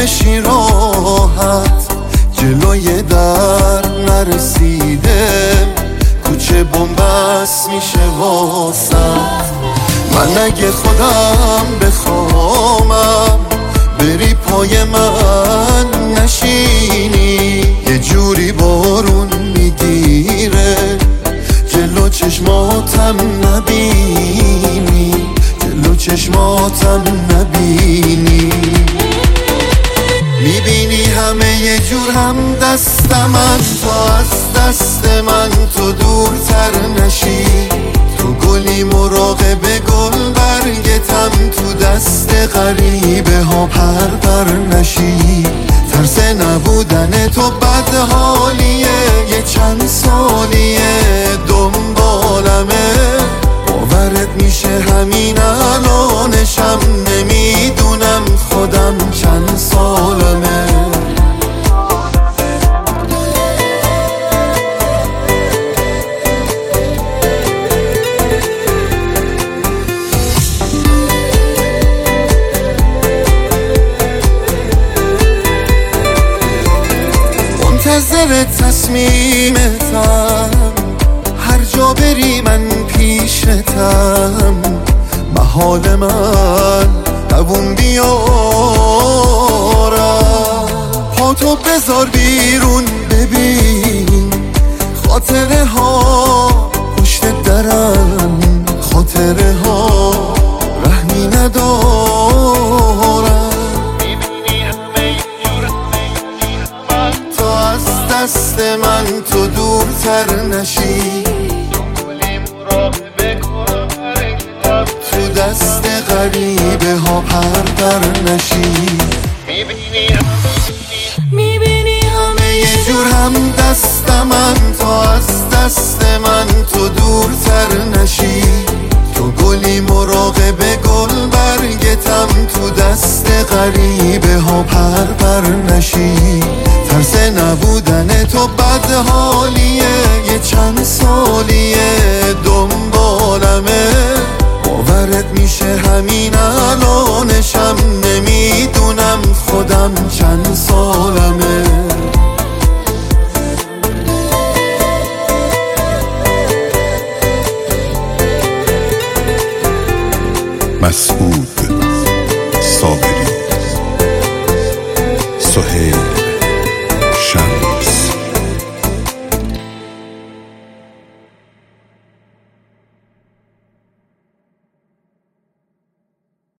بشی راحت، جلوی در نرسیده کوچه بنبست میشه واسم. من اگه خودم بخوامم بری پای من نشینی، یه جوری بارون میگیره جلو چشماتم نبینی، جلو چشماتم نبینی. میبینی همه یه جور هم دستمن، تا از دست من تو دورتر نشی. تو گلی مراقب گل برگتم، تو دست غریبه ها پر نشی. ترس نبودن تو بد حالیه، یه چند سالیه دنبالمه. باورت میشه همین الانشم نمیدونم خودم چند سالمه. منتظر تصمیمتم، هر جا بری من پیشتم. محال من دوون بیارم، پاتو بذار بیرون ببین خاطره ها پشت درم، خاطره ها رحمی ندارم. تا از دست من تو دورتر نشی، تو دست غریبه ها پر نشی. میبینی همه یه جور هم دستمن، تا از دست من تو دورتر نشی. تو گلی مراقب گل برگتم، تو دست غریبه ها پر نشی. ترس نبودن تو بد حالیه، یه چند سالیه دنبالمه. باورت میشه همین الانشم نمیدونم خودم چند سالمه. مسعود صابری، سهیل